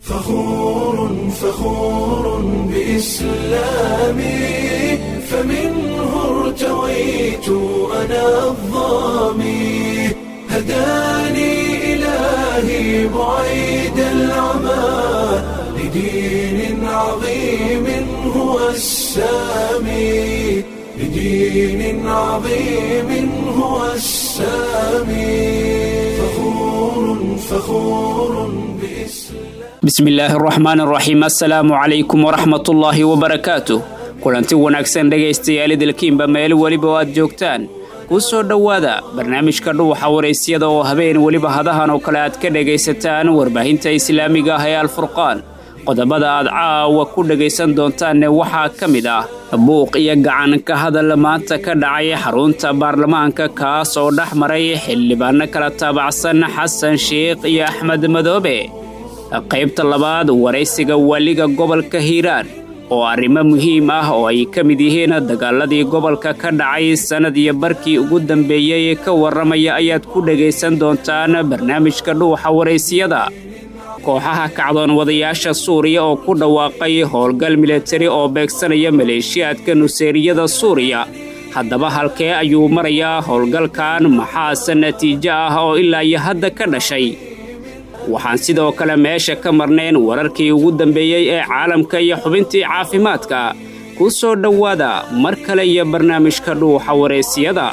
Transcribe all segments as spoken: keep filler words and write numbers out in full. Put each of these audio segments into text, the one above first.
فخور فخور بإسلامي فمنه ارتويت أنا الضامي هداني إلهي بعيد العمى لدين عظيم هو السامي لدين عظيم هو السامي فخور فخور بإسلام بسم الله الرحمن الرحيم السلام عليكم ورحمة الله وبركاته kulanti wanaagsan dhageystayaal dalkiinba meel waliba aad joogtaan ku soo dhawaada barnaamijka dhuuxa wareysyada oo habeen waliba hadahan oo kale aad ka dhageysataan warbaahinta islaamiga ah ee Al-Furqaan qodobada aad caawa ku dhageysan doontaan waxaa kamid ah buuq iyo gacan ka hadal maanta ka dhacay xarunta baarlamaanka kaas oo dhaxmaray xildhibaan kala taabacsan Xasan Sheekh iyo Axmed Madoobe qaybta labaad wareysiga waliga gobolka Hiiraan oo arrimo muhiim ah oo ay ka mid yihiin dagaaladii gobolka ka dhacay sanad iyo barkii ugu dambeeyay ka waramaya ayaad ku dhageysan doontaan barnaamijka dhuuxa wareysiyada kooxaha kacdoon wadayaasha Suuriya oo ku dhawaaqay howlgal military oo beegsanaya maleeshiyaadka nuseeriyada Suuriya haddaba halkee ayuu marayaa howlgalkan maxaa natiijo ah oo ilaa iyo hadda ka dhashay waxaan sidoo kale meesha ka marneen wararkii ugu dambeeyay ee caalamka iyo xubintii caafimaadka ku soo dhawaada mar kale iyo barnaamijka dhuuxa wareysiyada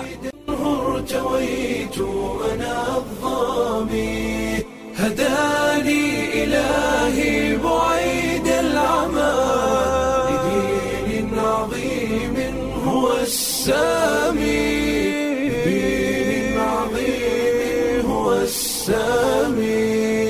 هداني إلهي بعيد العمى لدين عظيم هو السامي لدين عظيم هو السامي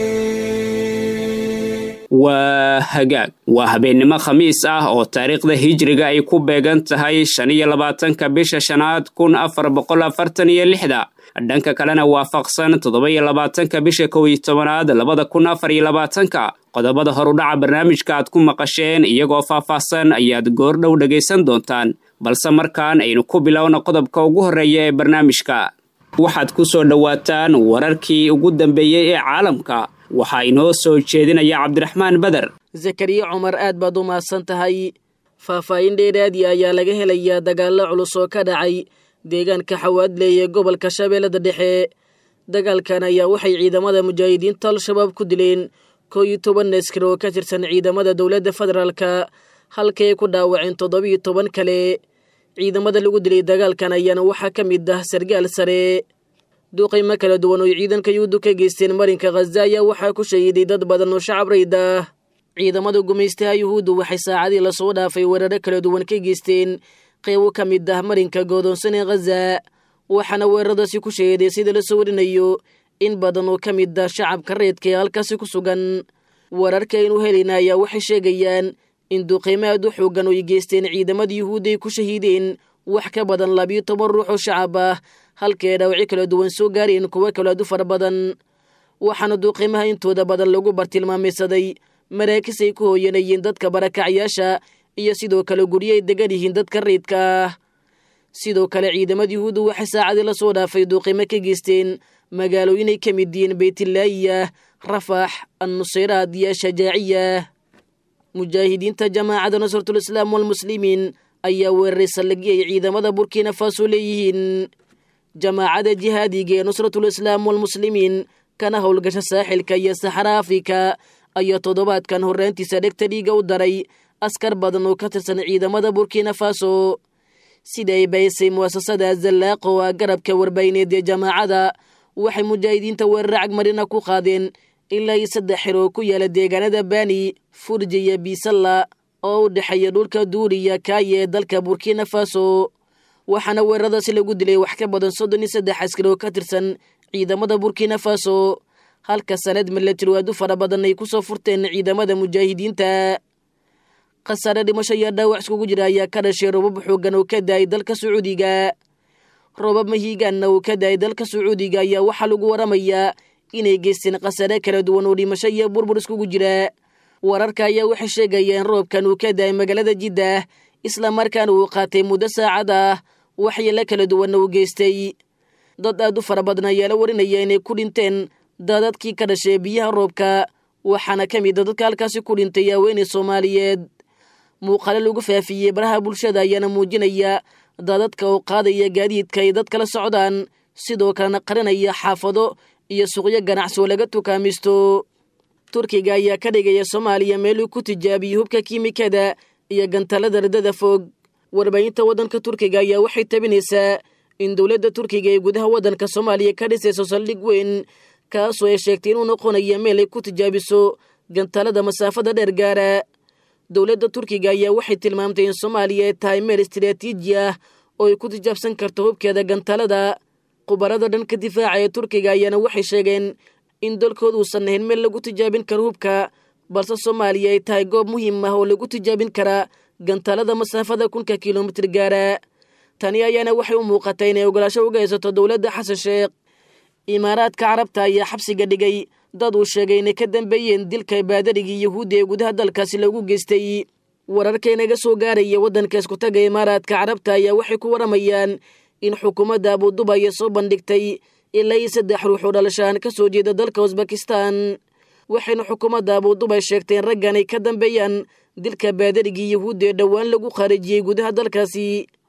waa hagaag waa habeenimo khamiis ah oo taariikhda hijriga ay ku beegan tahay shan iyo labaatanka bisha shanaad kun afar boqol afartan iyo lix dhanka kalena waafaqsan toddoba iyo labaatanka bisha kow iyo tobanaad labada kun afar iyo labaatanka qodobada horudhaca barnaamijka aad ku maqasheen iyagoo faahfaahsan ayaad goordhow dhageysan doontaan balse markaan aynu ku bilowno qodobka ugu horeeya ee barnaamijka waxaad ku soo dhawaataan wararkii ugu dambeeyay ee caalamka waxaa inoo soo jeedinaya Cabdiraxmaan Badar Zakariya Umar aad baad u maasan tahay faahfaahin dheeraad ayaa laga helayaa dagaalo culus oo ka dhacay deegaanka Xawaadle ee gobolka Shabeellada Dhexe dagaalkan ayaa waxay ciidamada mujaahidiinta Al-Shabaab ku dileen koob iyo toban askari oo ka tirsan ciidamada dawladda federaalka halka ay ku dhaawaceen toddoba iyo toban kale ciidamada lagu dilay dagaalkan ayaana waxaa ka mid ah sargaal sare duqeymo kala duwan oo ciidanka Yuhuuddu ka geysteen marinka Gaza ayaa waxaa ku shahiiday dad badan oo shacab rayd ah ciidamada gumeystaha Yuhuuddu waxay saacadii la soo dhaafay weerar kala duwan ka geysteen qaybo ka mid ah marinka go'doonsan ee Gaza waxaana weeraradaasi ku shahiiday sida la soo warinayo in badan oo ka mid ah shacabka reedka ee halkaasi ku sugan wararka inuu helinaa ayaa waxay sheegayaan in duqeymo aad u xooggan oo geysteen ciidamada Yuhuudda ay ku shahiideen wax ka badan laba iyo toban ruux oo shacab ah halkee dhawci kala duwan soo gaareen kuwa kala du far badan waxaana duqeymaha intooda badan lagu bartilmaameedsaday maraakiis ay ku hooyanayeen dadka barakacayaasha iyo sidoo kale guryo ay degan yihiin dadka reedka ah sidoo kale ciidamada Yuhuuddu waxay saacadii la soo dhaafay duqeymo ka geysteen magaalooyin ay ka mid yihiin Beytlaahiya Rafax An-Nusayraad iyo Shajaaciya mujaahidiinta jamaacada Nusratul Islaam wal Muslimiin ayaa weeraray saldhigyada ay ciidamada Burkina Faso leeyihiin jamaacada jihaadiga ee Nusratul Islaam wal Muslimiin kana howlgasha saaxilka iyo Saxara Afrika ayaa toddobaadkan horraantiisa dhegta dhiiga u daray askar badan oo ka tirsan ciidamada Burkina Faso sida ay baysay muasasada Zalaaqo oo garabka warbaahineed ee jamaacada waxay mujaahidiinta weerar cagmarina ku qaadeen ilaa iyo saddex xiro ku yaala deegaanada Bani Furji iyo Bisalla oo u dhaxeeya dhulka Duuriya Kaaye ee dalka Burkina Faso waxaana weeraradaasi lagu dilay wax ka badan soddon iyo saddex askari oo ka tirsan ciidamada Burkina Faso halka sanad military aad u fara badan ay ku soo furteen ciidamada mujaahidiinta qasare dhimasho iyo dhaawac iskugu jira ayaa ka dhashay roobab xooggan oo ka daay dalka Sacuudiga roobab mahiigan oo ka daay dalka Sacuudiga ayaa waxa lagu waramayaa inay geysteen qasare kala duwan oo dhimasho iyo burbur iskugu jira wararka ayaa waxay sheegayeen roobkan uu ka daay magaalada Jiddah isla markaana uu qaatay muddo saacad ah waxyeello kala duwan uu geystay dad aad u fara badan ayaa la warinaya inay ku dhinteen daadadkii ka dhashay biyaha roobka waxaana ka mid a dadka halkaasi ku dhintay haweeney soomaaliyeed. muuqaalo lagu faafiyey baraha bulshada ayaana muujinaya daadadka oo qaadaya gaadiidka ay dad kala socdaan, sidoo kalena qarinaya xaafado iyo suuqyo ganacsi oo laga tukaamaysto. Turkiga ayaa ka dhigaya Soomaaliya meel uu ku tijaabiyo hubka kiimikada iyo gantaalada ridada fog. Warbaahinta waddanka Turkiga ayaa waxay tabinaysaa in dowladda Turkiga ee gudaha waddanka Soomaaliya ka dhisayso saldhig weyn, kaasoo ay sheegtay inuu noqonayo meel ay ku tijaabiso gantaalada masaafada dheer gaara. dowladda Turkiga ayaa waxay tilmaamtay in Soomaaliya ay tahay meel istiraatiiji ah oo ay ku tijaabsan karto hubkeeda gantaalada. Khubarada dhanka difaaca ee Turkiga ayaana waxay sheegeen in dalkoodu uusan ahayn meel lagu tijaabin karo hubka, balse Soomaaliya ay tahay goob muhiim ah oo lagu tijaabin kara gantaalada masaafada kunka kiiloomitir gaara. Tani ayaana waxay u muuqatay inay ogolaasho uga haysato dowladda Xasan Sheekh. Imaaraadka Carabta ayaa xabsiga dhigay dad uu sheegay inay ka dambeeyeen dilka baadarigii Yahuudi ee gudaha dalkaasi lagu geystay. wararka inaga soo gaaraya waddanka isku taga Imaaraadka Carabta ayaa waxay ku waramayaan in xukuumadda Abu Dhabi ay soo bandhigtay ilaa saddex ruux oo dhalashaan ka soo jeeda dalka Uzbekistan. waxayna xukuumadda Abu Dhabi sheegtay in raggan ay ka dambeeyaan dilka baadarigii Yahuudi ee dhawaan lagu kharijiyay gudaha dalkaasi.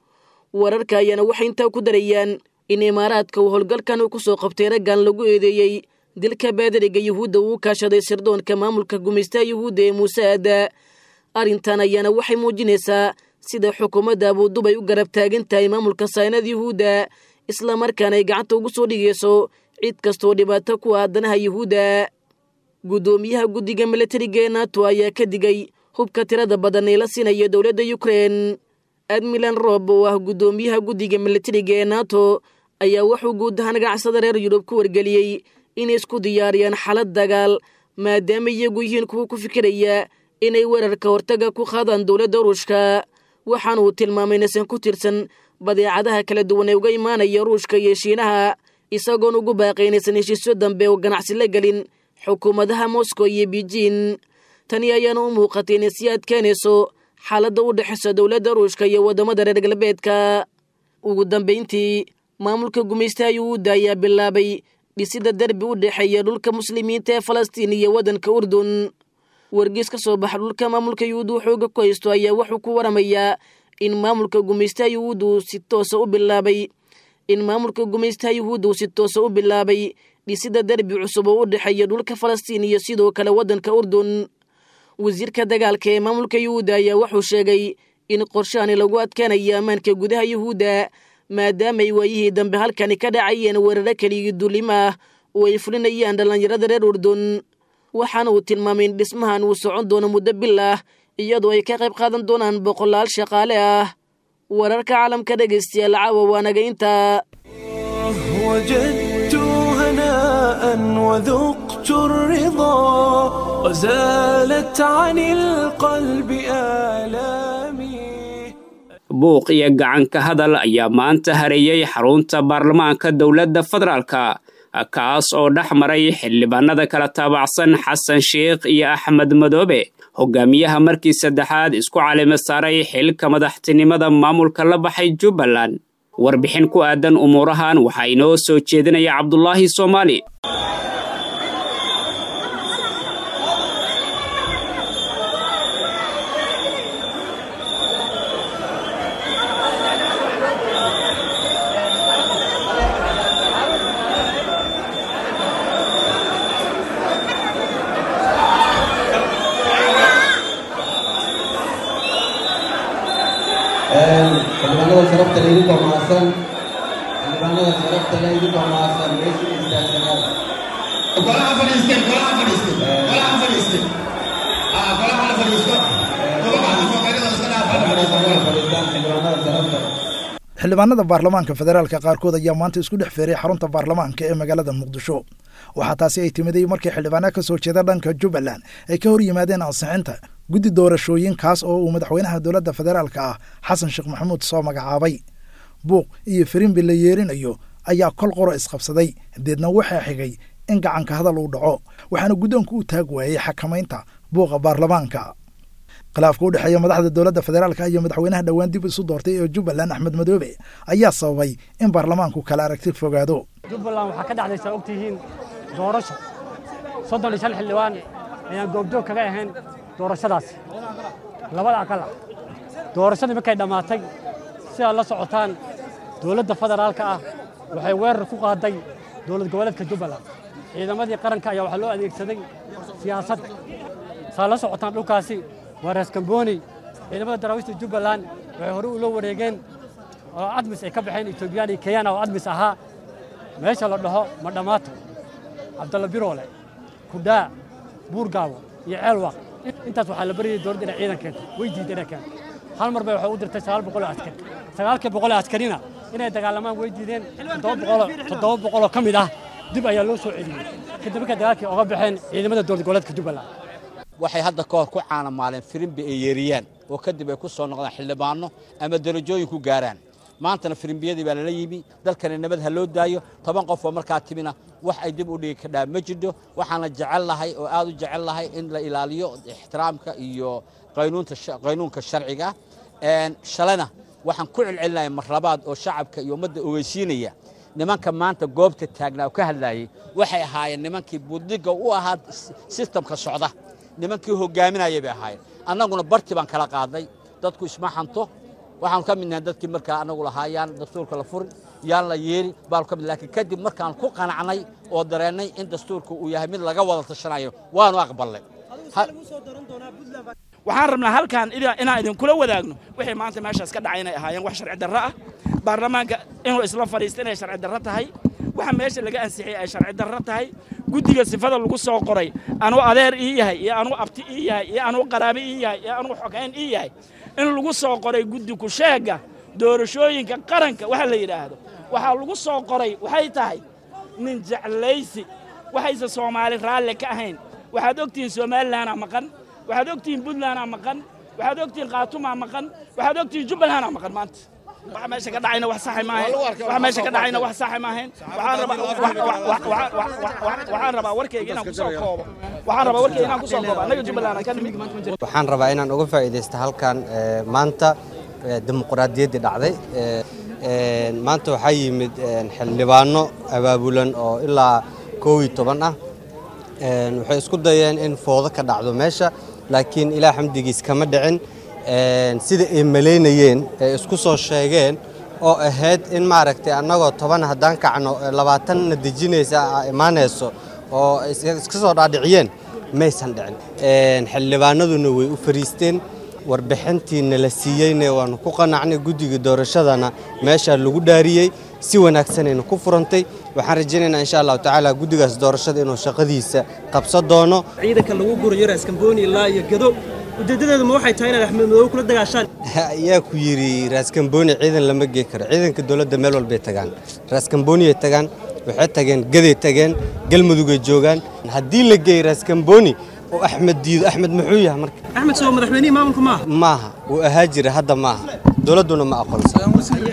wararka ayaana waxay intaa ku darayaan in Imaaraadka uu howlgalkan ku soo qabtay raggan lagu eedeeyay dilka baadariga Yahuudda uu kaashaday sirdoonka maamulka gumeystaha Yahuudda ee Mossad. arrintan ayaana waxay muujinaysaa sida xukuumadda Abu Dhabi ay u garab taagan tahay maamulka Saynad Yahuudda, isla markaana ay gacanta ugu soo dhigayso cid kastoo dhibaato ku ah danaha Yahuudda. gudoomiyaha guddiga militariga ee NATO ayaa ka digay hubka tirada badan ee la siinayo dowladda Ukraine. Admiral Rob oo ah gudoomiyaha guddiga militariga ee NATO ayaa wuxuu guud ahaan ganacsada reer Yurub ku wargeliyey inay isku diyaariyaan xaalad dagaal, maadaama iyagu yihiin kuwa ku fikiraya inay weerarka hortaga ku qaadaan dowladda Ruushka. waxaana uu tilmaamay inaysan ku tirsan badeecadaha kala duwan ee uga imaanaya Ruushka iyo Shiinaha, isagoon ugu baaqay inaysan heshiisyo dambe oo ganacsi la gelin xukuumadaha Moscow iyo Beijing. tani ayaana u muuqatay inay sii adkeynayso xaaladda u dhexeysa dowladda Ruushka iyo wadamada reer galbeedka. ugu dambeyntii, maamulka gumeystaha Yahuudda ayaa bilaabay dhisida derbi u dhexeeya dhulka muslimiinta ee Falastiin iyo waddanka Urdun. wargeys ka soo baxa dhulka maamulka Yahuudda xooga ku haysto ayaa wuxuu ku waramayaa in maamulka gumeystaha Yahuudda si toos ah u bilaabay in maamulka gumeystaha Yahuudda si toos ah u bilaabay dhisida derbi cusub oo u dhexeeya dhulka Falastiin iyo sidoo kale waddanka Urdun. wasiirka dagaalka ee maamulka Yahuudda ayaa wuxuu sheegay in qorshaani lagu adkeenayo ammaanka gudaha Yahuudda, maadaama ay waayihii dambe halkani ka dhacayeen weeraro kaliya duulima ah oo ay fulinayaan dhalinyarada reer Urdun. waxaana uu tilmaamay in dhismahan uu socon doono muddo bil ah, iyadoo ay ka qayb qaadan doonaan boqolaal shaqaale ah. wararka caalamka dhegeystayaal caawa waa naga intaa. وجدت هناء وذقت الرضا وزالت عن القلب آلامي. buuq iyo gacanka hadal ayaa maanta hareeyay xarunta baarlamaanka dowladda federaalka, kaas oo dhex maray xildhibaanada kala taabacsan Xasan Sheekh iyo Axmed Madoobe, hogaamiyaha markii saddexaad isku caleema saaray xilka madaxtinimada maamulka la baxay Jubbaland. warbixin ku aadan umuurahan waxaa inoo soo jeedinaya Cabdullaahi Soomaali. xildhibaanada sharafta la idin dhamaasan xildhibaanada sharafta la idin dhamaasan meesha istaagsanaa golaha fadhiistay golaha fadhiistay golaha fadhiistay ah golaha fadhiistay xildhibaanada baarlamaanka federaalka qaarkood ayaa maanta isku dhex feeray xarunta baarlamaanka ee magaalada Muqdisho. waxaa taasi ay timiday markii xildhibaanada ka soo jeeda dhanka Jubbaland ay ka hor yimaadeen ansixinta guddi doorashooyin kaas oo uu madaxweynaha dowladda federaalka ah Xasan Sheekh Maxamuud soo magacaabay. buuq iyo firimbi la yeerinayo ayaa kol qoro isqabsaday, deedna waxaa xigay in gacanka hadal uu dhaco, waxaana guddoonku u taag waayay xakamaynta buuqa baarlamaanka. khilaafka u dhexeeya madaxda dowladda federaalka iyo madaxweynaha dhowaan dib isu doortay ee Jubbaland Axmed Madoobe ayaa sababay in baarlamaanku kala aragti fogaado. Jubbaland waxaa ka dhacday ogtihiin doorasho soddon iyo shan xildhibaan ayaan goobjoog kaga ahayn doorashadaas labada aqal doorashadii markay dhammaatay si aad la socotaan dowladda federaalka ah waxay weerar ku qaaday dowlad goboleedka Jubbaland ciidamadii qaranka ayaa waxa loo adeegsaday siyaasad saa la socotaan dhulkaasi waa Ras Kamboni ciidamada daraawiishta Jubbaland waxay hore u loo wareegeen oo admis ay ka baxeen Itoobiya iyo Kenya oo admis ahaa meesha la dhaho ma dhamaato Cabdalla Biroole Kudaa Buurgaawo iyo Ceelwaq intaas waxaa la bariyay dowladda ciidankeeda way diideen kan hal mar bay waxa u dirtay sagaal boqol askari sagaal boqol askarina inay dagaalamaan way diideen toddoba boqol ka mid ah dib ayaa loo soo celiyay kadib markay dagaalkii uga baxeen ciidamada dowlad goboleedka Jubbaland waxay hadda ka hor ku caana maaleen firimbi ay yeeriyaan oo kadib ay ku soo noqdaan xildhibaano ama darajooyin ku gaaraan maantana firimbiyadii baa la yimi dalkana nabad ha loo daayo toban qof oo markaa timina wax ay dib u dhigi kadhaa ma jiro waxaana jecel lahay oo aad u jecel lahay in la ilaaliyo ixtiraamka iyo qaynuunta qaynuunka sharciga een shalana waxaan ku celcelinayaa marlabaad oo shacabka iyo ummadda ogeysiinaya nimanka maanta goobta taagnaa ka hadlayay waxay ahaayeen nimankii buddiga u ahaa systemka socda nimankii hogaaminayay bay ahaayeen annaguna barti baan kala qaaday dadku isma xanto waxaan ka midnahay dadkii markaa anagu lahaayaan dastuurka la furin yaan la yeeri baal ka mid laakiin kadib markaan ku qanacnay oo dareennay in dastuurku uu yahay mid laga wada tashanayo waanu aqbalnay waxaan rabnaa halkaan inaan idinkula wadaagno wixii maanta meeshaas ka dhacay inay ahaayeen wax sharci darro ah baarlamaanka inuu isla fadhiisto inay sharci darro tahay waxa meesha laga ansixiyay ay sharci darro tahay guddiga sifada lagu soo qoray anuu adeer ii yahay iyo anuu abti ii yahay iyo anuu qaraabe ii yahay iyo anuu xogeyn ii yahay in lagu soo qoray guddi ku sheega doorashooyinka qaranka waxa la yiraahdo waxa lagu soo qoray waxay tahay nin jeclaysi waxaysa Soomaali raalle ka ahayn waxaad ogtiin Somaliland maqan waxaad ogtiin Puntland maqan waxaad ogtiin Khartoum maqan waxaad ogtiin Jubbaland maqan maanta waxa meesha ka dhacayna wax sax ma ahayn waxa meesha ka dhacayna wax sax ma ahayn waxaan rabaa waxaan rabaa warkayga inaan ku soo koobo waxaan rabaa warkayga inaan ku soo koobo anaga Jubbaland ka nimid waxaan rabaa inaan uga faa'iideysto halkan maanta dimuqraadiyadda dhacday maanta waxa yimid xildhibaano abaabulan oo ilaa koob iyo toban ah waxay isku dayeen in foodo ka dhacdo meesha laakiin ilaa xamdigiis kama dhicin sida ay maleynayeen ay isku soo sheegeen oo ahayd in maaragtay annagoo toban haddaan kacno labaatan na dejinaysa imaanayso oo iska soo dhaadhiciyeen maysan dhicin xildhibaanaduna way u fariisteen warbixintiina la siiyeyna waanu ku qanacnay guddiga doorashadana meesha lagu dhaariyey si wanaagsanayna ku furantay waxaan rajaynaynaa insha Allah tacaala guddigaas doorashada inuu shaqadiisa qabso doono ciidanka lagu gurayo Ras Kamboni ilaa iyo Gado ujeedadeedu ma waxay tahay in Axmed Madow kula dagaashaan ayaa ku yiri Ras Kamboni ciidan lama geey karo ciidanka dawladda meel walba ay tagaan Ras Kamboni ay tagaan waxay tageen Gaday tageen Galmudug ay joogaan haddii la geey Ras Kamboni oo Axmed diido Axmed muxuu yahay marka Axmed soo madaxweynaha maamulka ma maaha uu ahaa jira hadda maaha dawladuna ma aqoonsan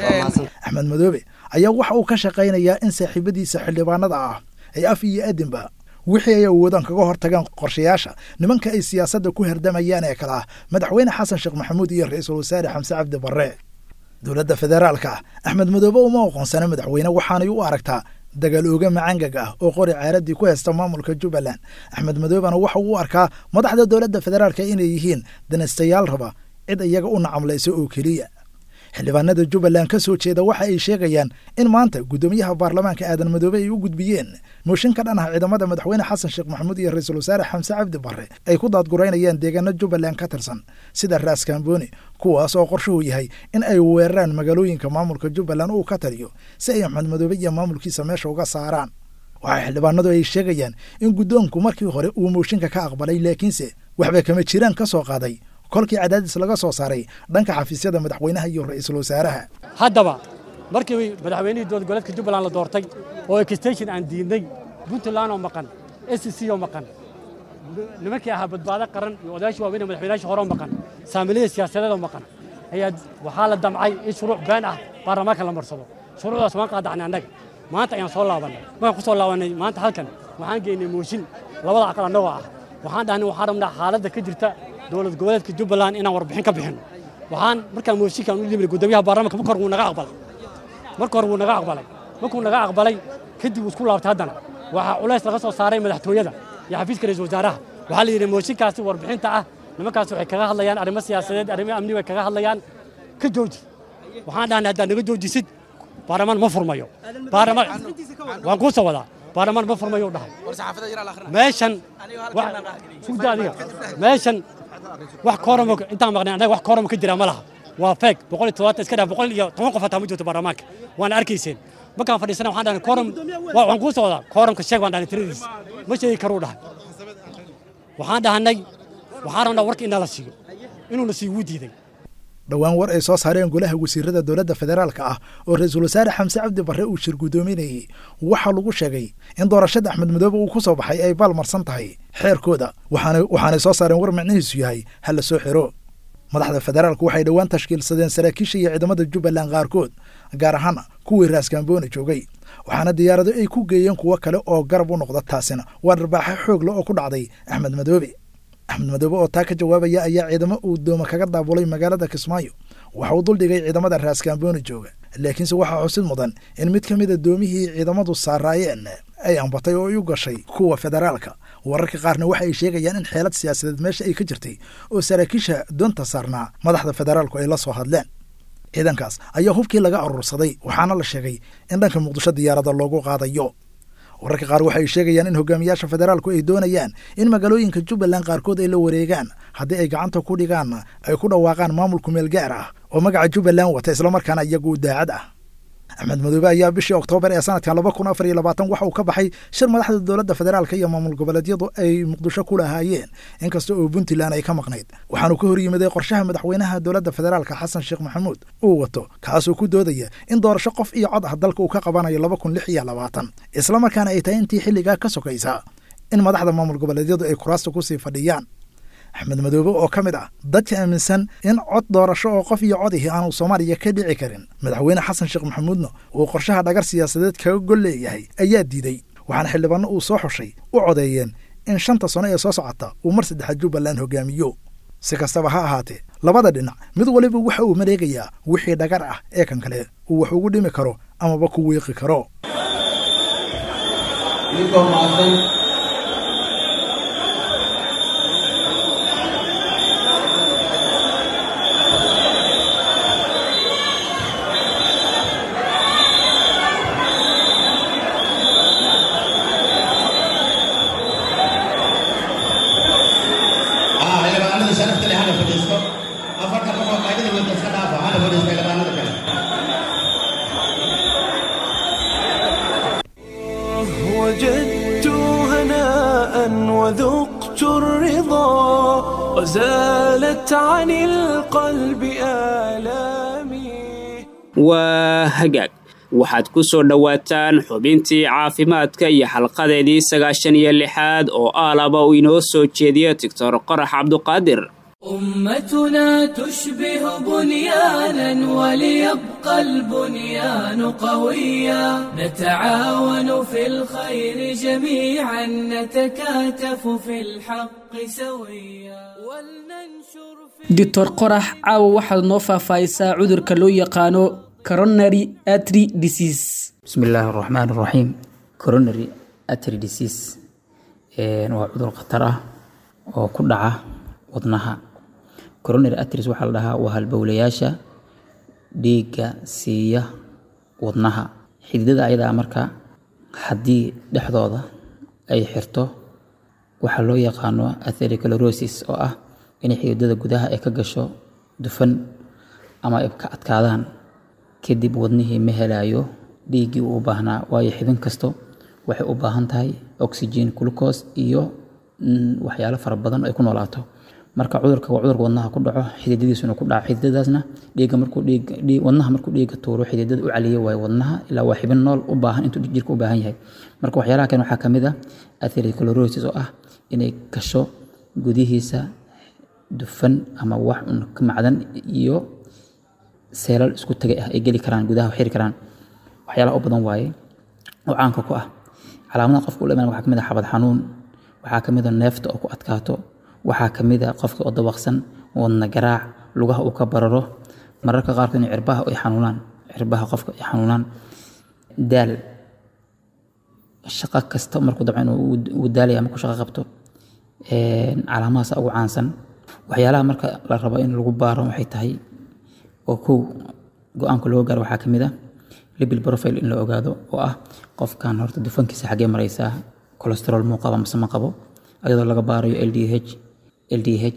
Axmed Madow ayaa waxa uu ka shaqeynayaa in saaxiibadiisa xildhibaanada ah ay af iyo adinba wixii ay awoodaan kaga hortagaan qorshayaasha nimanka ay siyaasadda ku herdamayaan ee kala ah madaxweyne xasan sheekh maxamuud iyo ra'iisul wasaare xamse cabdi barre dowladda federaalka Axmed Madow uma aqoonsana madaxweyne waxaanay u aragtaa dagaal ooga macangag ah oo qori caaradii ku haysta maamulka Jubbaland Axmed Madowna waxa uu arkaa madaxda dowladda federaalka inay yihiin danastayaal raba cid iyaga u nacamlayso oo kaliya xildhibaanada Jubbaland ka soo jeeda waxa ay sheegayaan in maanta gudoomiyaha baarlamaanka Aadan Madoobe ay u gudbiyeen mooshin ka dhanaha ciidamada madaxweyne xasan sheekh maxamuud iyo ra'iisul wasaare xamse cabdi barre ay ku daadgureynayaan deegaano Jubbaland ka tirsan sida Ras Kamboni kuwaas oo qorshuhu yahay in ay weeraraan magaalooyinka maamulka Jubbaland uu ka taliyo si ay Axmed Madoobe iyo maamulkiisa meesha uga saaraan waxa xildhibaanadu ay sheegayaan in gudoonku markii hore uu mooshinka ka aqbalay laakiinse waxba kama jiraan ka soo qaaday kolkii cadaadis laga soo saaray dhanka xafiisyada madaxweynaha iyo ra'iisul wasaaraha haddaba markii madaxweynihii dowlad goboleedka Jubbaland la doortay oo extension aan diidnay Puntland oo maqan S C oo maqan nimankii ahaa badbaado qaran iyo odayaashii waaweyn madaxweynaha hore oo maqan saamilada siyaasadeed oo maqan ayaa waxaa la damcay in shuruuc been ah baarlamaanka la marsado shuruucdaas waan qaadacnay annaga maanta ayaan soo laabanay waan ku soo laabanay maanta halkan waxaan geynay mooshin labada aqal annagoo ah waxaan dhahnay waxaan rabnaa xaaladda ka jirta dowlad goboleedka Jubbaland inaan warbixin ka bixino waxaan markaa mooshinkan u dhimay gudoomiyaha baarlamaanka markii hore uu naga aqbalay markii hore uu naga aqbalay markuu naga aqbalay kadib isku laabtay haddana waxa culays laga soo saaray madaxtooyada iyo xafiiska ra'iisul wasaaraha waxaa la yidhi mooshinkaasi warbixinta ah nimankaas waxay kaga hadlayaan arrimo siyaasadeed arrimo amni way kaga hadlayaan ka jooji waxaan dhahnay haddaad naga joojisid baarlamaan ma furmayo baarlamaan waan kuu soo wadaa baarlamaan ma furmayo u dhahay meeshan sugda adiga meeshan wax kooramo intaan maqnay annaga wax kooramo ka jira ma laha waa feeg boqol iyo todobaatan iska dhaaf boqol iyo toban qof hataa ma joogto baarlamaanka waana arkayseen markaan fadhiisana waxaan dhahnay kooram waan kuu soo wadaa kooramka sheeg waan dhahnay tiradiis ma sheegi karuu dhahay waxaan dhahnay waxaan rabnaa warka inaa la siiyo inuu la siiyo wuu diiday dhowaan war ay soo saareen golaha wasiirada dowladda federaalka ah oo ra-iisul wasaare xamse cabdi barre uu shir guddoominayey waxaa lagu sheegay in doorashada axmed madoobe uu ku soo baxay ay baalmarsan tahay xeerkooda waxaanay soo saareen war micnihiisu yahay ha la soo xiro madaxda federaalku waxay dhowaan tashkiilsadeen saraakiisha iyo ciidamada jubbaland qaarkood gaar ahaan kuwii raaskambooni joogay waxaana diyaarado ay ku geeyeen kuwo kale oo garab u noqda taasina waa dharbaaxo xoog le oo ku dhacday axmed madoobe axmed madoobe oo taa ka jawaabaya ayaa ciidamo uu dooma kaga daabulay magaalada kismaayo waxa uu duldhigay ciidamada raaskambooni jooga laakiinse waxaa xusid mudan in mid ka mida doomihii ciidamadu saaraayeen ay ambatay oo ay u gashay kuwa federaalka wararka qaarna waxa ay sheegayaan in xeelad siyaasadeed meesha ay ka jirtay oo saraakiisha doonta saarnaa madaxda federaalku ay la soo hadleen ciidankaas ayaa hubkii laga urursaday waxaana la sheegay in dhanka muqdisho diyaarada loogu qaadayo wararka qaar waxay sheegayaan in hogaamiyaasha federaalku ay doonayaan in magaalooyinka jubbaland qaarkood ay la wareegaan haddii ay gacanta ku dhigaan ay ku dhawaaqaan maamulku meel gaar ah oo magaca jubbaland wata islamarkaana iyagu daacad ah axmed madoobe ayaa bishii oktoobar ee sanadkan laba kun afar iyo labaatan waxa uu ka baxay shir madaxda dowladda federaalka iyo maamul goboleedyadu ay muqdisho ku lahaayeen inkasta oo puntland ay ka maqnayd waxaanu ka horyimaday qorshaha madaxweynaha dowladda federaalka xasan sheekh maxamuud uu wato kaasoo ku doodaya in doorasho qof iyo cod ah dalka uu ka qabanayo laba kun lix iyo labaatan islamarkaana ay tahay intii xilligaa ka sokaysa in madaxda maamul goboleedyadu ay kuraasta kusii fadhiyaan axmed madoobe oo ka mid ah dadka aaminsan in cod doorasho oo qof iyo cod ihi aanu soomaaliya ka dhici karin madaxweyne xasan sheekh maxamuudna uu qorshaha dhagar siyaasadeed kaga gol leeyahay ayaa diiday waxaana xildhibaano uu soo xushay u codeeyeen in shanta sano ee soo socota uu mar saddexaad jubbaland hogaamiyo si kastaba ha ahaatee labada dhinac mid waliba waxa uu maleegayaa wixii dhagar ah ee kan kale uu wax ugu dhimi karo amaba ku wiiqi karo وجدت هناء وذقت الرضا وزالت عن القلب آلامي وهجاج waxaad ku soo dhawaataan xubintii caafimaadka iyo xalqadeedii sagaashan iyo lixaad oo aalaba uu inoo soo jeediya doctor qorax cabduqaadir أمتنا تشبه بنيانا وليبقى البنيان قويا نتعاون في الخير جميعا نتكاتف في الحق سويا ولننشر في دكتور قرح عاو واحد نوفا فايسا عذر كلو يقانو coronary artery disease. بسم الله الرحمن الرحيم. coronary artery disease waa cudur khatar ah oo ku dhaca wadnaha. coronary arteries waxaa la dhahaa waa halbowlayaasha dhiigga siiya wadnaha. xididada ayadaa marka haddii dhexdooda ay xirto waxaa loo yaqaano atherosclerosis oo ah in xididada gudaha ay ka gasho dufan ama ay ka adkaadaan kadib wadnihii ma helayo dhiiggii uu u baahnaa waayo xibin kasto waxay u baahan tahay oxygen glucose iyo waxyaalo fara badan ay ku noolaato. marka cudurka waa cudurka wadnaha ku dhaco xididadiisuna ku dhaco xididadaasna dhiigga markuu dhiig wadnaha markuu dhiigga tuuro xididada u caliyo way wadnaha ilaa waa xibin nool u baahan intuu jirka u baahan yahay. marka waxyaalaha kan waxaa kamid ah atherosclerosis oo ah inay gasho gudihiisa dufan ama wax ka macdan iyo seelal isku tagay ah ay geli karaan gudaha xiri karaan. waxyaalaha u badan waaye oo caanka ku ah calaamadaha qofka u dhiman waxaa kamid ah xabad xanuun, waxaa kamid ah neefta oo ku adkaato, waxaa kamid ah qofka oo dabaqsan, wadna garaac, lugaha uu ka bararo, mararka qaarkood in cirbaha ay xanuunaan cirbaha qofka ay xanuunaan, daal shaqo kasta markuu dabcan uu daalaya ama ku shaqo qabto calaamadaas ugu caansan waxyaalaha marka la rabo in lagu baaro waxay tahay oo kow go-aanka loo gaaro waxaa ka mid ah lipid profile in la ogaado oo ah qofkan horta dufankiisa xagee maraysaa cholesterol muu qaba mise ma qabo ayadoo laga baarayo L D H L D H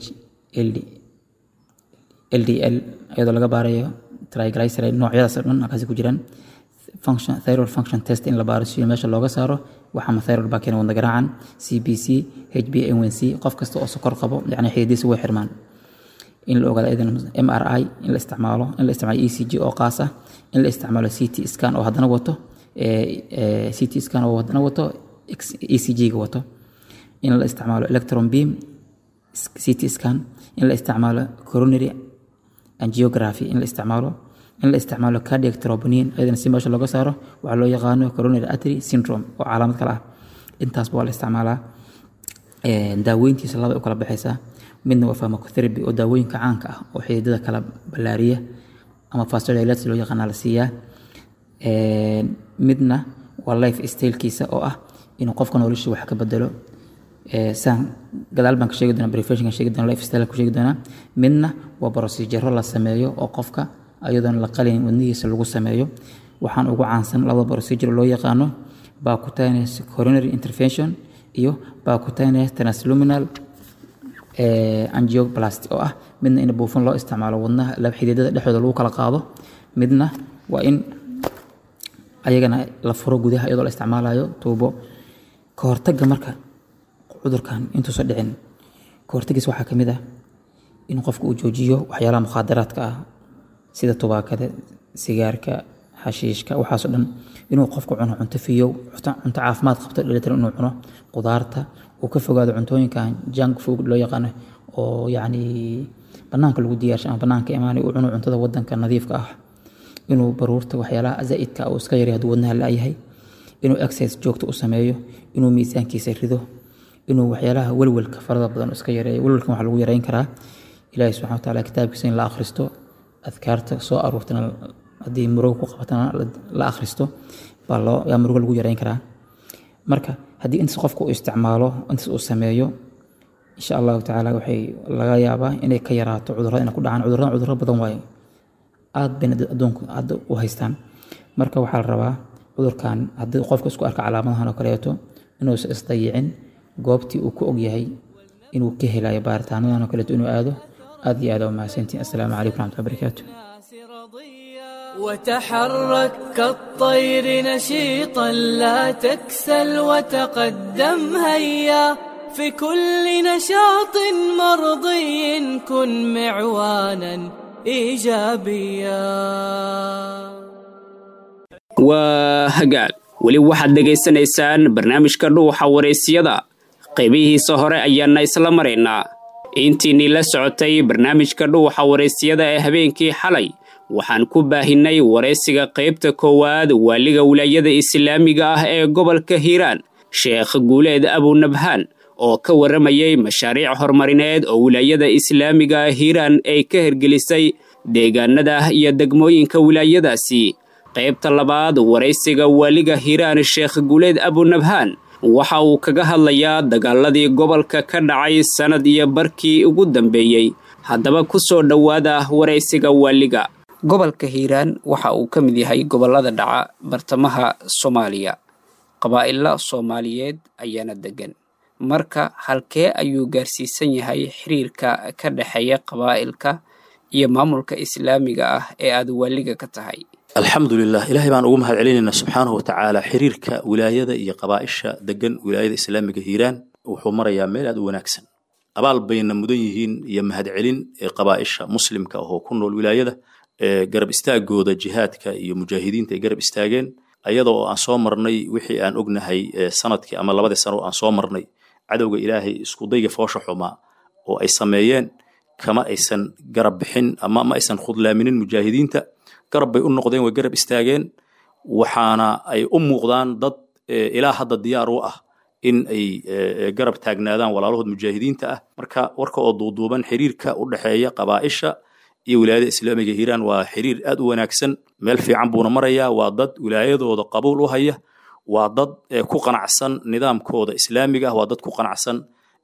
L D L ayadoo laga baarayo triglyceride noocyadaas dhan halkaas ku jiraan function thyroid function test in la baaro si meesha looga saaro waxa ma thyroid baa keenay wadna garaacan C B C H b A one C qof kasta oo sokor qabo yani xididiisa way xirmaan in la ogaado idan M R I in la isticmaalo in la isticmaalo E C G oo qaas ah in la isticmaalo C T scan oo hadana wato ee C T scan oo hadana wato E C G ga wato in la isticmaalo electron beam C T scan in la isticmaalo coronary angiography in la isticmaalo in la isticmaalo cardiac troponin ayadana si meesha looga saaro waxa loo yaqaano coronary artery syndrome oo calaamad kale ah intaas waa la isticmaalaa ee daaweyntiisa laba u kala baxaysa midna waa pharmacotherapy oo daawooyinka caanka ah oo xididada kala ballaariya ama vasodilates loo yaqaan la siiyaa ee midna waa life style kiisa oo ah inuu qofka noloshiisa wax ka bedelo ee san gadaal baan ka sheegi doonaa prevention ka sheegi doonaa life style ka sheegi doonaa midna waa procedure la sameeyo oo qofka ayadoon la qalin wadnihiisa lagu sameeyo waxaan ugu caansan laba procedure loo yaqaano percutaneous coronary intervention iyo percutaneous transluminal ee angioplasty oo ah midna in buufin loo isticmaalo wadnaha laba xididada dhexdooda lagu kala qaado midna waa in ayagana la furo gudaha iyadoo la isticmaalayo tuubo ka hortagga marka cudurkan intuu soo dhicin ka hortaggiisa waxaa ka mid ah in qofku uu joojiyo waxyaalaha mukhaadaraadka ah sida tubaakada sigaarka xashiishka waxaas oo dhan inuu qofku cuno cunto fiyow cunto caafimaad qabto dheelitiran inuu cuno qudaarta uu ka fogaado cuntooyinkan junk food loo yaqaano oo yacni banaanka lagu diyaarshay ama banaanka imaanay uu cuno cuntada wadanka nadiifka ah inuu baruurta waxyaalaha zaa'idka uu iska yareeyo hadduu wadnaha la'yahay inuu exercise joogto u sameeyo inuu miisaankiisa rido inuu waxyaalaha walwalka farada badan iska yareeyo walwalkan waxa lagu yareyn karaa ilaahay subxaanahu wa tacaala kitaabkiisa in la akhristo adkaarta soo aruurtana haddii murugo ku qabatana la akhristo baa loo yaa murugo lagu yareyn karaa marka haddii intaas qofku uu isticmaalo intaas uu sameeyo insha allahu tacaala waxay laga yaabaa inay ka yaraato cudurrada inay ku dhacaan cudurrada cudurro badan waaye aad bayna adduunku aad u haystaan marka waxaa la rabaa cudurkan haddii qofka isku arka calaamadahan oo kaleeto inuusan isdayicin goobtii uu ku ogyahay inuu ka helayo baaritaanadan oo kaleeto inuu aado aad iyo aad u mahadsantiin assalaamu calaykum waraxmatullahi wabarakaatu وتحرك كالطير نشيطا لا تكسل وتقدم هيا في كل نشاط مرضي كن معوانا إيجابيا وهجال ولي واحد دقيسان برنامج كروحة وريسيدا قيبيه سهرة أيانا إسلام مرينا intiinii la socotay barnaamijka dhuuxa waraysyada ee habeenkii xalay waxaan ku baahinay waraysiga qaybta koowaad waaliga wilaayada islaamiga ah ee gobolka Hiiraan Sheekh Guuleed Abunabhaan oo ka waramayay mashaariic horumarineed oo wilaayada islaamiga ah Hiiraan ay ka hirgelisay deegaanada iyo degmooyinka wilaayadaasi qaybta labaad waraysiga waaliga Hiiraan Sheekh Guuleed Abunabhaan waxa uu kaga hadlayaa dagaaladii gobolka ka dhacay sanad iyo barkii ugu dambeeyay haddaba ku soo dhawaada waraysiga waaliga gobolka Hiiraan waxa uu ka mid yahay gobolada dhaca bartamaha Soomaaliya qabaa'ilada Soomaaliyeed ayaana degan marka halkee ayuu gaarsiisan yahay xiriirka ka dhaxeeya qabaa'ilka iyo maamulka islaamiga ah ee aad waaliga ka tahay الحمد لله إلهي بان أقوم هاد علينا سبحانه وتعالى حريرك ولاية إيا قبائشة دقن ولاية إسلامية هيران وحمر يا ميل أدو ناكسن أبال بين مدنيهين يمهد علين قبائشة مسلم كأهو كنو الولاية قرب استاقو دا جهادك إيا مجاهدين تي قرب استاقين أيضا أن صومرني وحي أن أقنهي سندك أما لبادي سنو أن صومرني عدوغ إلهي اسكو ديغ فوشحوما وأي سميين كما أيسان قرب بحين أما ما أيسان خذ لامنين مجاهدين تا garab bay u noqdeen way garab istaageen waxaana ay u muuqdaan dad ilaa hadda diyaar u ah in ay garab taagnaadaan walaalahood mujaahidiinta ah marka warka oo duuduuban xiriirka u dhaxeeya qabaa'isha iyo wilaayada islaamiga Hiiraan waa xiriir aad u wanaagsan meel fiican buuna marayaa waa dad wilaayadooda qabuul u haya waa dad ku qanacsan nidaamkooda islaamiga ah waa dad ku qanacsan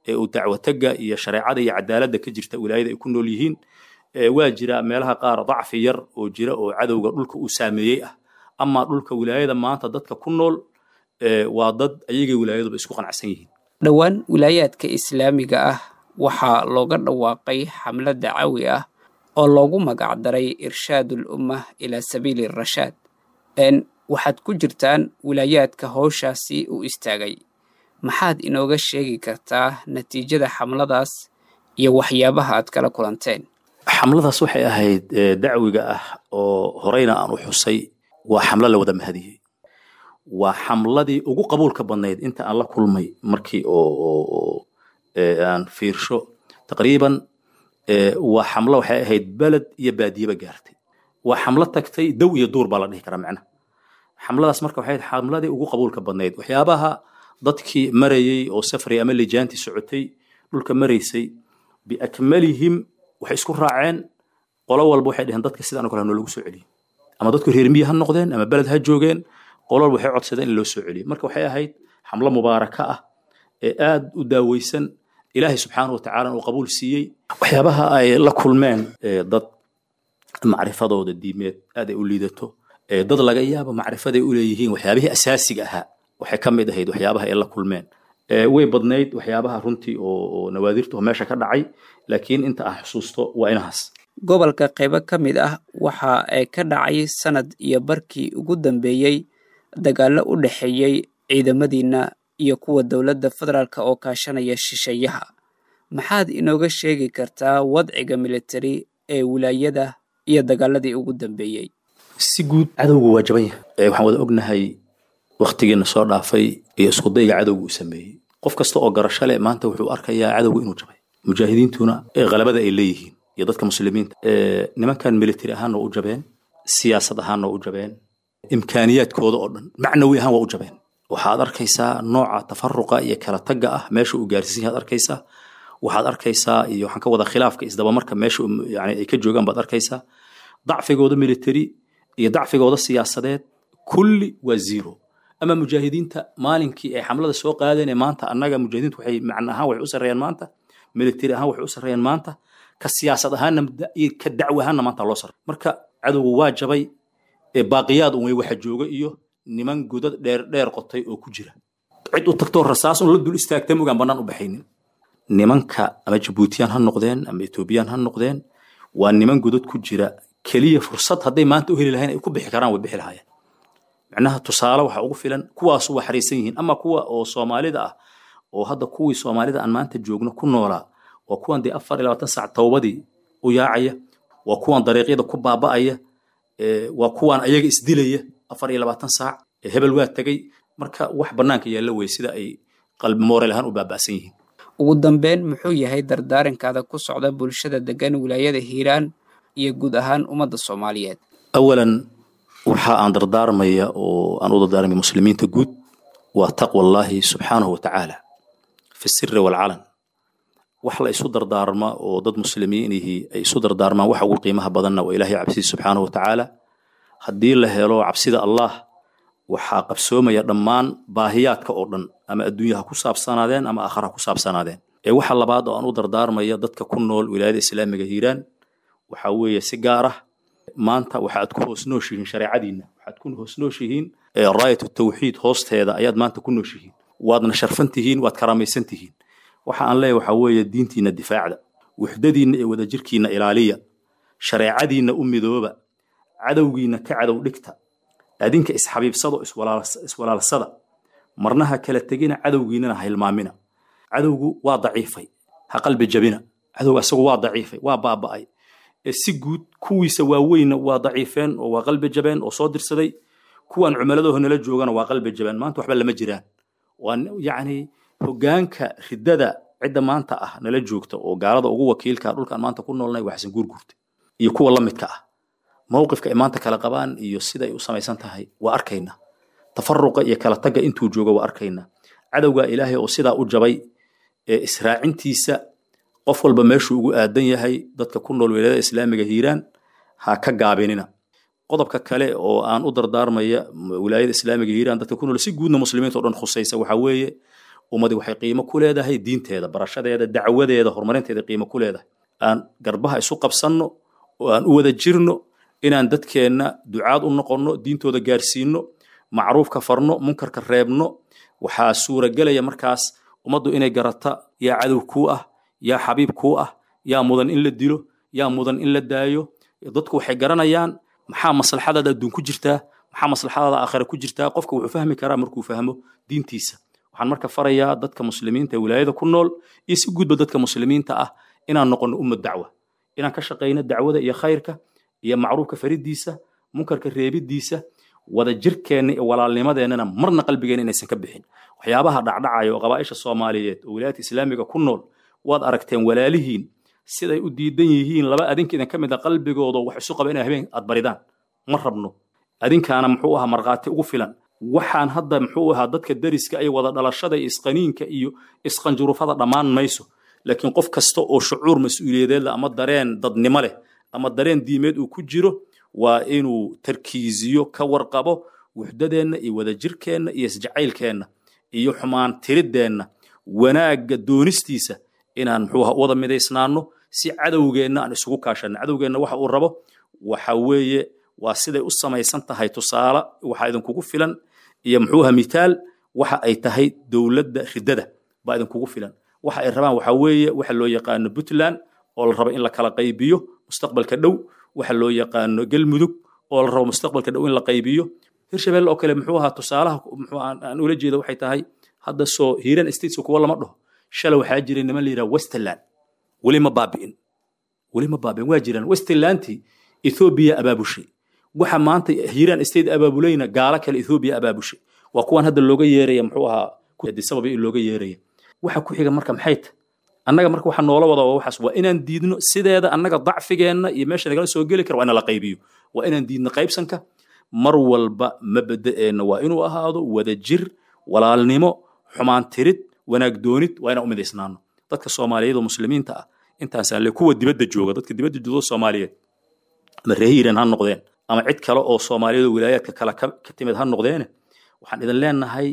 ee uu dacwataga iyo shareecada iyo cadaaladda ka jirta wilaayada ay ku nool yihiin waa jira meelaha qaar dacfi yar oo jira oo cadowga dhulka uu saameeyey ah ama dhulka wilaayada maanta dadka ku nool waa dad ayagay wilaayaduba isku qanacsan yihiin dhowaan wilaayaadka islaamiga ah waxaa looga dhawaaqay xamlad dacawi ah oo loogu magacdaray irshaadul ummah ilaa sabiili rashaad n waxaad ku jirtaan wilaayaadka howshaasi u istaagay maxaad inooga sheegi kartaa natiijada xamladaas iyo waxyaabaha aad kala kulanteen xamladaas waxay ahayd dacwiga ah oo horeyna aan u xusay waa xamlo la wada mahadiyey waa xamladii ugu qabuulka badnayd inta aan la kulmay markii oo aan fiirsho taqriiban waa xamlo waxay ahayd beled iyo baadiyeba gaartay waa xamlo tagtay dow iyo duur baa la dhihi karaa macnaha xamladaas marka waxay ahayd xamladii ugu qabuulka badnayd waxyaabaha dadkii marayey oo safray ama lijaantii socotay dhulka maraysay biakmalihim waxay isku raaceen qolo walba waxay dhaheen dadka sidaan oo kale hanoo lagu soo celiyo ama dadku reer miyi ha noqdeen ama beled ha joogeen qolo walba waxay codsadeen in loo soo celiyo marka waxay ahayd xamlo mubaaraka ah ee aad u daaweysan ilaahay subxaanahu watacaala uu qabuul siiyey waxyaabaha ay la kulmeen dad macrifadooda diimeed aad ay u liidato dad laga yaabo macrifaday u leeyihiin waxyaabihii asaasiga ahaa waxay ka mid ahayd waxyaabaha ay la kulmeen way badnayd waxyaabaha runtii oo nawaadirta oo meesha ka dhacay laakiin inta aan xusuusto waa inahaas gobolka qaybo ka mid ah waxa ay ka dhacay sanad iyo barkii ugu dambeeyey dagaallo u dhexeeyey ciidamadiina iyo kuwa dowladda federaalka oo kaashanaya shisheeyaha maxaad inooga sheegi kartaa wadciga militari ee wilaayada iyo dagaaladii ugu dambeeyey si guud cadowgu waa jaban yahay waxaan wada ognahay waqtigeena soo dhaafay iyo isku dayga cadowgu uu sameeyey qof kasta oo garasho leh maanta wuxuu arkayaa cadowgu inuu jabay mujaahidiintuna ee qalabada ay leeyihiin iyo dadka muslimiinta nimankan military ahaan oo u jabeen siyaasad ahaan oo u jabeen imkaaniyaadkooda oo dhan macnawi ahaan waa u jabeen waxaad arkaysaa nooca tafaruqa iyo kala tagga ah meesha uu gaarsiisan yahay arkaysaa waxaad arkaysaa iyo waxaan ka wada khilaafka isdabamarka meesha yani ay ka joogaan baad arkaysaa dacfigooda military iyo dacfigooda siyaasadeed kulli waa zero ama mujaahidiinta maalinkii ay xamlada soo qaadeen maanta annaga mujaahidiintu waxay macna ahaan waxay u sareeyaan maanta military ahaan waxay u sareeyaan maanta ka siyaasad ahaanna ka dacwo ahaanna maanta loo saray marka cadowgu waa jabay ee baaqiyaad un way waxa jooga iyo niman godad dheer dheer qotay oo ku jira cid u tagtoo rasaas un la dul istaagtay mugaan bannaan u baxaynin nimanka ama jabuutiyaan ha noqdeen ama etoobiyaan ha noqdeen waa niman godad ku jira keliya fursad hadday maanta u heli lahayn ay ku bixi karaan way bixi lahaayeen macnaha tusaale waxa ugu filan kuwaasu waa xariisan yihiin ama kuwa oo soomaalida ah oo hadda kuwii soomaalida aan maanta joogno ku noolaa waa kuwan dee afar iyo labaatan saac towbadii u yaacaya waa kuwan dariiqyada ku baaba'aya waa kuwan ayaga isdilaya afar iyo labaatan saac hebel waa tegay marka wax bannaanka yaalla wey sida ay qalbi mooreel ahaan u baaba'san yihiin ugu dambeyn muxuu yahay dardaarankaada ku socda bulshada degan wilaayada hiiraan iyo guud ahaan ummadda soomaaliyeed awalan waxa aan dardaarmaya oo aan u dardaarmay muslimiinta guud waa taqwa allaahi subxaanahu watacaala fi sirri walcalan wax la isu dardaarma oo dad muslimiinihii ay isu dardaarmaan waxa ugu qiimaha badanna waa ilaahay cabsidiisa subxaanahu watacaala haddii la helo cabsida allah waxaa qabsoomaya dhammaan baahiyaadka oo dhan ama adduunyaha ku saabsanaadeen ama aakharaha ku saabsanaadeen ee waxa labaad oo aan u dardaarmaya dadka ku nool wilaayada islaamiga hiiraan waxaa weeye si gaar ah maanta waxaad ku hoos nooshihiin shareecadiinna waxaad ku hoos nooshihiin raayatu tawxiid hoosteeda ayaad maanta ku nooshihiin waadna sharfan tihiin waad karaamaysan tihiin waxa aan leeyahay waxaa weeye diintiinna difaacda wuxdadiinna iyo wadajirkiinna ilaaliya shareecadiinna u midooba cadowgiinna ka cadow dhigta adinka isxabiibsado iswalaalsada marnaha kala tegina cadowgiinnana ha hilmaamina cadowgu waa daciifay ha qalbi jabina cadowga asagu waa daciifay waa baaba'ay si guud kuwiisa waaweynna waa daciifeen oo waa qalbi jabeen oo soo dirsaday kuwan cumaladooda nala joogana waa qalbi jabeen maanta waxba lama jiraan waa yacni hoggaanka riddada cidda maanta ah nala joogta oo gaalada ugu wakiilka dhulkaan maanta ku noolnay waa xasan guurguurta iyo kuwa la midka ah mowqifka ay maanta kala qabaan iyo sida ay u samaysan tahay waa arkaynaa tafaruqa iyo kala tagga intuu joogo waa arkaynaa cadowga ilaahay oo sidaa u jabay ee israacintiisa qof walba meeshuu ugu aadan yahay dadka ku nool wilaayada islaamiga hiiraan ha ka gaabinina qodobka kale oo aan u dardaarmaya wilaayada islaamiga hiiraan dadka ku nool si guudna muslimiinta oo dhan khusaysa waxaa weeye ummadi waxay qiimo ku leedahay diinteeda barashadeeda dacwadeeda horumarinteeda qiimo ku leedahay aan garbaha isu qabsanno oo aan u wada jirno inaan dadkeenna ducaad u noqonno diintooda gaarsiinno macruufka farno munkarka reebno waxaa suuragelaya markaas ummaddu inay garata yaa cadow kuu ah yaa xabiib kuu ah yaa mudan in la dilo yaa mudan in la daayo dadku waxay garanayaan maxaa maslaxadaada adduun ku jirtaa maxaa maslaxadaada aakhira ku jirtaa qofka wuxuu fahmi karaa markuu fahmo diintiisa waxaan marka farayaa dadka muslimiinta ee wilaayada ku nool iyo si guudba dadka muslimiinta ah inaan noqono ummad dacwa inaan ka shaqayno dacwada iyo khayrka iyo macruufka faridiisa munkarka reebidiisa wada jirkeenna iyo walaalnimadeennana marna qalbigeena inaysan ka bixin waxyaabaha dhacdhacaya oo qabaa'isha soomaaliyeed oo wilaayada islaamiga ku nool waad aragteen walaalihiin siday u diidan yihiin laba adinka idin ka mid a qalbigooda wax isu qaba inay habeen aad baridaan ma rabno adinkaana muxuu ahaa markhaati ugu filan waxaan hadda muxuu ahaa dadka dariska ay wada dhalashada iyo isqaniinka iyo isqanjurufada dhammaan mayso laakiin qof kasta oo shucuur mas-uuliyadeed leh ama dareen dadnimo leh ama dareen diimeed uu ku jiro waa inuu tarkiisiyo ka warqabo wuxdadeenna iyo wadajirkeenna iyo isjacaylkeenna iyo xumaan tirideenna wanaagga doonistiisa inaan muxuu ahaa wada midaysnaano si cadowgeenna aan isugu kaashanno cadowgeenna waxa uu rabo waxa weeye waa siday u samaysan tahay tusaale waxaa idinkugu filan iyo muxuu ahaa mitaal waxa ay tahay dowladda riddada baa idinkugu filan waxa ay rabaan waxa weeye waxa loo yaqaano puntland oo la rabo in la kala qaybiyo mustaqbalka dhow waxa loo yaqaano galmudug oo la rabo mustaqbalka dhow in la qaybiyo hirshabelle oo kale muxuu ahaa tusaalaha muxuu aan ula jeedo waxay tahay hadda soo hiiran states kuwa lama dhaho shalay waxaa jiray niman la yidhaha westland weli ma baabi'in weli ma baabi'in waa jiraan westlandtii ethoobiya abaabushay waxa maanta hiiraan state abaabulayna gaala kale ethoobiya abaabushay waa kuwan hadda looga yeeraya muxuu ahaa sabab in looga yeeraya waxa ku xiga marka maxay tahay annaga marka waxa noola wada waxaas waa inaan diidno sideeda annaga dacfigeenna iyo meesha nagala soo geli kara waa in la qaybiyo waa inaan diidno qaybsanka mar walba mabada'eenna waa inuu ahaado wadajir walaalnimo xumaan tirid wanaag doonid waa inaan u midaysnaano dadka soomaaliyeed oo muslimiinta ah intaasaan le kuwa dibadda jooga dadka dibadda jooga soomaaliyeed ama reer hiiran ha noqdeen ama cid kale oo soomaaliyeed oo wilaayaadka kale ka timid ha noqdeene waxaan idin leenahay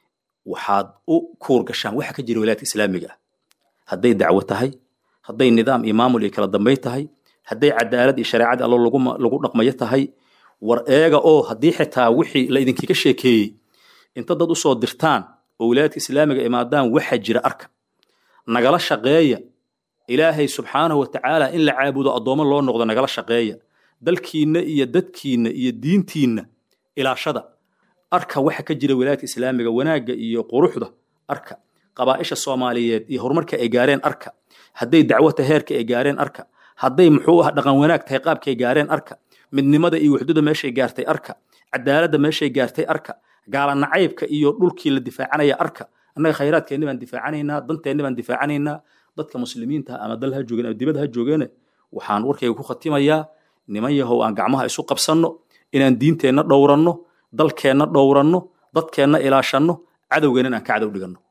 waxaad u kuur gashaan waxa ka jira wilaayadka islaamiga ah hadday dacwo tahay hadday nidaam iyo maamul iyo kala dambayn tahay hadday cadaalad iyo shareecad allo lagu lagu dhaqmayo tahay war eega oo haddii xitaa wixii la idinkiga sheekeeyey inta dad usoo dirtaan oo wilaayadka islaamiga imaadaan waxa jira arka nagala shaqeeya ilaahay subxaanahu watacaala in la caabudo addoommo loo noqdo nagala shaqeeya dalkiinna iyo dadkiinna iyo diintiinna ilaashada arka waxa ka jira wilaayadka islaamiga wanaagga iyo quruxda arka qabaa'isha soomaaliyeed iyo horumarka ay gaareen arka hadday dacwata heerka ay gaareen arka hadday muxuu ah dhaqan wanaag tahay qaabkay gaareen arka midnimada iyo wuxdada meeshay gaartay arka cadaaladda meeshay gaartay arka gaala nacaybka iyo dhulkii la difaacanaya arka annaga khayraadkeenni baan difaacanaynaa danteenni baan difaacanaynaa dadka muslimiinta ama dal ha joogeen ama dibad ha joogeene waxaan warkayga ku khatimayaa niman yahow aan gacmaha isu qabsanno inaan diinteenna dhowranno dalkeenna dhowranno dadkeenna ilaashanno cadowgeenna inaan ka cadow dhiganno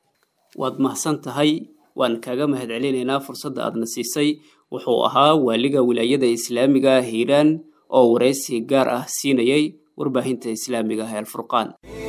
waad mahadsan tahay waan kaaga mahadcelinaynaa fursadda aadna siisay wuxuu ahaa waaliga wilaayada islaamiga hiiraan oo waraysi gaar ah siinayay warbaahinta islaamiga ee alfurqaan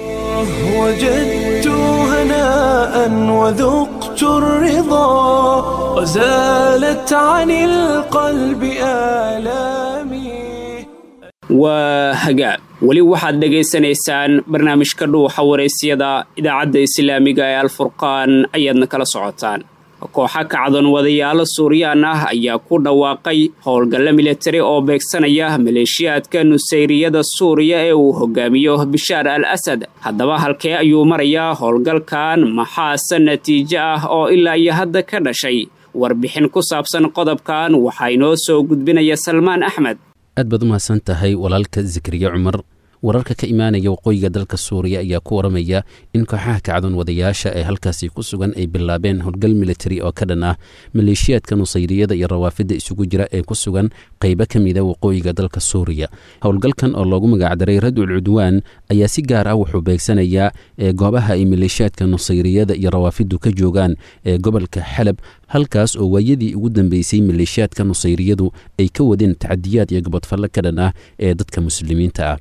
وجدت هناء وذقت الرضا وزالت عن القلب آلامي waa hagaag weli waxaad dhegaysanaysaan barnaamijka dhuuxa waraysyada idaacadda islaamiga ee alfurqaan ayaadna kala socotaan kooxa kacdoon wadayaalo suuriyaan ah ayaa ku dhawaaqay howlgalla militari oo beegsanaya maleeshiyaadka nusayriyada suuriya ee uu hogaamiyo bishaar al asad haddaba halkee ayuu marayaa howlgalkan maxaase natiijo ah oo ilaa iyo hadda ka dhashay warbixin ku saabsan qodobkan waxaa inoo soo gudbinaya salmaan axmed aad baad u mahadsan tahay walaalka zakariya cumar wararka ka imaanaya waqooyiga dalka suuriya ayaa ku waramaya in kooxaha kacdoon wadayaasha ee halkaasi ku sugan ay bilaabeen howlgal militari oo ka dhan ah maleeshiyaadka nusayriyada iyo rawaafidda isugu jira ee ku sugan qaybo ka mida waqooyiga dalka suuriya howlgalkan oo loogu magacdaray radul cudwaan ayaa si gaar ah wuxuu beegsanayaa ee goobaha ay maleeshiyaadka nusayriyada iyo rawaafiddu ka joogaan ee gobolka xalab halkaas oo waayadii ugu dambeysay maleeshiyaadka nusayriyadu ay ka wadeen tacadiyaad iyo gobodfalle ka dhan ah ee dadka muslimiinta ah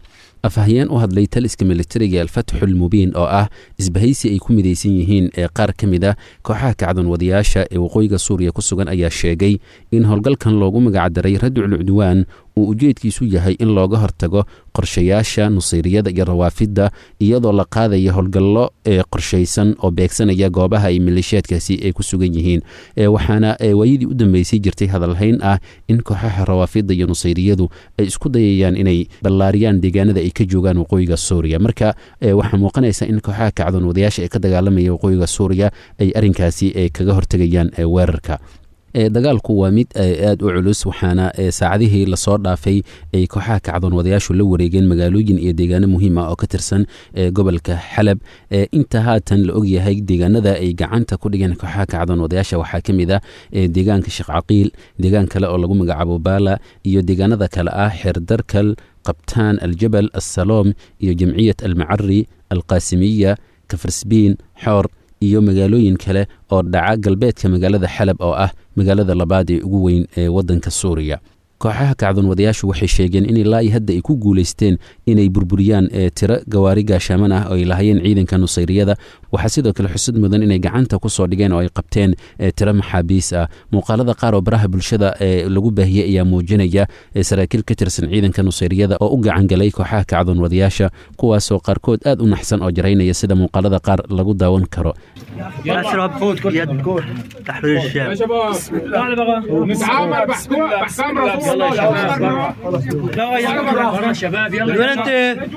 afhayeen u hadlay taliska militariga alfatxul mubiin oo ah isbahaysi ay ku midaysan yihiin ee qaar ka mid a kooxaha kacdoon wadayaasha ee waqooyiga suuriya ku sugan ayaa sheegay in howlgalkan loogu magacdaray radcul cudwaan uu ujeedkiisu yahay in looga hortago qorshayaasha nusayriyada iyo rawaafidda iyadoo la qaadaya howlgallo ee qorshaysan oo beegsanaya goobaha ay maleeshiyaadkaasi ay ku sugan yihiin waxaana waayadii u dambeysay jirtay hadalhayn ah in kooxaha rawaafidda iyo nusayriyadu ay isku dayayaan inay ballaariyaan deegaanada ay ka joogaan waqooyiga suuriya marka waxaa muuqanaysa in kooxaha kacdoon wadayaasha ee ka dagaalamaya waqooyiga suuriya ay arrinkaasi kaga hortegayaan weerarka dagaalku waa mid aad u culus waxaana saacadihii lasoo dhaafay ay kooxaha kacdoon wadayaashu la wareegeen magaalooyin iyo deegaano muhiim ah oo ka tirsan gobolka xalab inta haatan la ogyahay deegaanada ay gacanta ku dhigeen kooxaha kacdoon wadayaasha waxaa ka mid ah deegaanka sheekh caqiil deegaan kale oo lagu magacaabo baala iyo deegaanada kale ah xeerdarkal qabtaan aljabal assaloom iyo jamciyat almacari alqaasimiya kafarsbiin xoor iyo magaalooyin kale oo dhaca galbeedka magaalada xalab oo ah magaalada labaad ee ugu weyn ee waddanka suuriya kooxaha kacdoon wadayaashu waxay sheegeen in ilaa hadda ay ku guulaysteen inay burburiyaan tiro gawaari gaashaaman ah oo ay lahayeen ciidanka nusayriyada waxaa sidoo kale xusud mudan inay gacanta ku soo dhigeen oo ay qabteen tiro maxaabiis ah muuqaalada qaar oo baraha bulshada lagu baahiyey ayaa muujinaya saraakiil ka tirsan ciidanka nusayriyada oo u gacangalay kooxaha kacdoon wadayaasha kuwaasoo qaarkood aad u naxsan oo jaraynaya sida muuqaalada qaar lagu daawan karo يلا يا شباب يلا من وين انت؟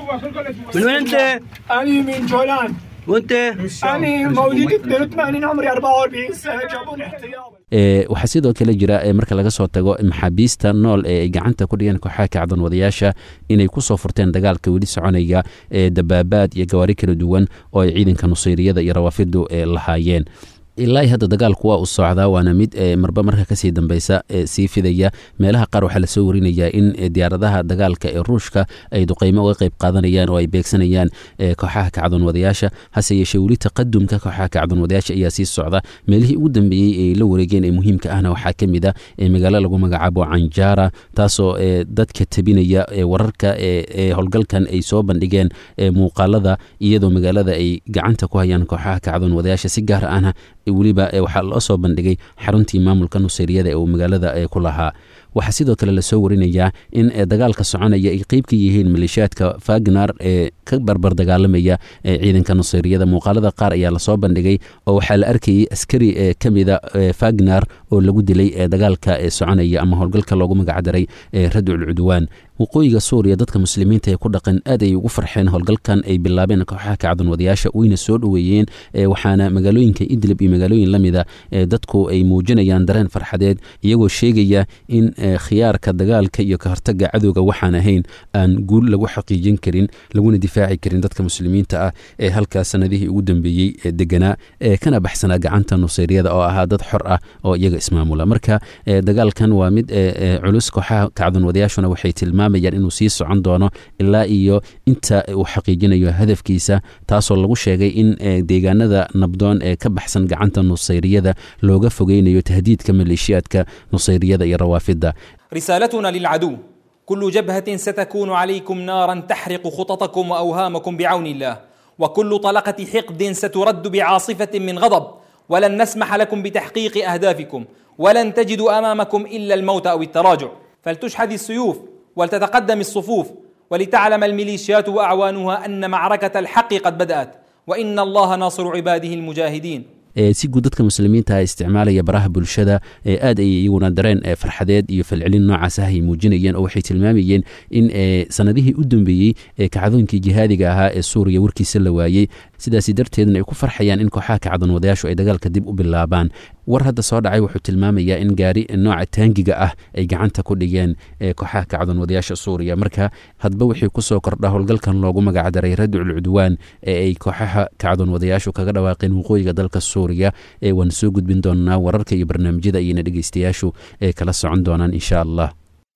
من وين انت؟ أنا من جولان وانت؟ أنا مواليد اثنين وثمانين عمري أربعة وأربعين سنة جابوني احتياط waxaa sidoo kale jira marka laga soo tago maxaabiista nool ee ay gacanta ku dhigeen kooxaha kacdoon wadayaasha inay ku soo furteen dagaalka weli soconaya ee dabaabaad iyo gawaari kala duwan oo ay ciidanka nusayriyada iyo rawaafiddu lahaayeen ilaa hadda dagaalku waa u socdaa waana mid marba marka kasii dambeysa sii fidaya meelaha qaar waxaa lasoo warinayaa in diyaaradaha dagaalka ee ruushka ay duqeymo uga qayb qaadanayaan oo ay beegsanayaan kooxaha kacdoon wadayaasha hase yeeshee weli taqadumka kooxaha kacdoon wadayaasha ayaa sii socda meelihii ugu dambeeyey ay la wareegeen ee muhiimka ahna waxaa ka mid a magaalo lagu magacaabo canjara taasoo dadka tabinaya wararka ee howlgalkan ay soo bandhigeen muuqaalada iyadoo magaalada ay gacanta ku hayaan kooxaha kacdoon wadayaasha si gaar ahna weliba waxaa loo soo bandhigay xaruntii maamulka nusayriyada ee uu magaalada ku lahaa waxaa sidoo kale lasoo warinayaa in dagaalka soconaya ay qeyb ka yihiin maleeshiyaadka fagnar ee ka barbar dagaalamaya ciidanka nusayriyada muuqaalada qaar ayaa lasoo bandhigay oo waxaa la arkayay askari ka mida fagnar oo lagu dilay dagaalka soconaya ama howlgalka loogu magacdaray radcul cudwaan waqooyiga suuriya dadka muslimiinta ee ku dhaqan aad ay ugu farxeen howlgalkan ay bilaabeen kooxaha kacdoon wadayaasha wayna soo dhoweeyeen waxaana magaalooyinka idlib iyo magaalooyin la mida dadku ay muujinayaan dareen farxadeed iyagoo sheegaya in khiyaarka dagaalka iyo ka hortaga cadowga waxaan ahayn aan guul lagu xaqiijin karin laguna difaaci karin dadka muslimiinta ah ee halkaas sanadihii ugu dambeeyey deganaa kana baxsanaa gacanta nusayriyada oo ahaa dad xor ah oo iyaga ismaamula marka dagaalkan waa mid culus kooxaha kacdoon wadayaashuna waxay tilmaamayaan inuu sii socon doono ilaa iyo inta uu xaqiijinayo hadafkiisa taasoo lagu sheegay in deegaanada nabdoon ee ka baxsan gacanta nusayriyada looga fogeynayo tahdiidka maleeshiyaadka nusayriyada iyo rawaafidda رسالتنا للعدو كل جبهة ستكون عليكم نارا تحرق خططكم وأوهامكم بعون الله وكل طلقة حقد سترد بعاصفة من غضب ولن نسمح لكم بتحقيق أهدافكم ولن تجدوا أمامكم إلا الموت أو التراجع فلتشحذ السيوف ولتتقدم الصفوف ولتعلم الميليشيات وأعوانها أن معركة الحق قد بدأت وإن الله ناصر عباده المجاهدين si guud dadka muslimiinta isticmaalaya baraha bulshada aad ay iyaguna dareen farxadeed iyo falcelin noocaas ah ay muujinayeen oo waxay tilmaamayeen in sanadihii u dambeeyey kacdoonkii jihaadiga ahaa ee suuriya warkiisa la waayey sidaasi darteedna ay ku farxayaan in kooxaha kacdoon wadayaashu ay dagaalka dib u bilaabaan war hadda soo dhacay wuxuu tilmaamayaa in gaari nooca taangiga ah ay gacanta ku dhigeen kooxaha kacdoon wadayaasha suuriya marka hadba wixii kusoo kordha howlgalkan loogu magacdaray radcul cudwaan ee ay kooxaha kacdoon wadayaashu kaga dhawaaqeen waqooyiga dalka suuriya ee waan soo gudbin doonaa wararka iyo barnaamijyada ayna dhegeystayaashu ee kala socon doonaan insha allah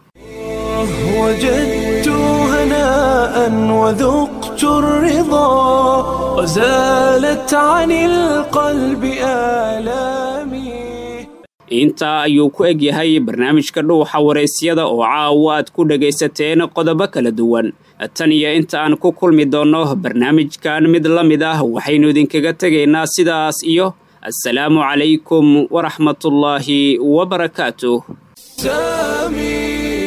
وجدت هناء وذقت الرضا وزالت عن القلب آلامي intaa ayuu ku eg yahay barnaamijka dhuuxa waraysyada oo caawa aad ku dhagaysateen qodobo kala duwan tan iyo inta aan ku kulmi doonno barnaamijkan mid la mid ah waxaynu idinkaga tegaynaa sidaas iyo السلام عليكم ورحمة الله وبركاته.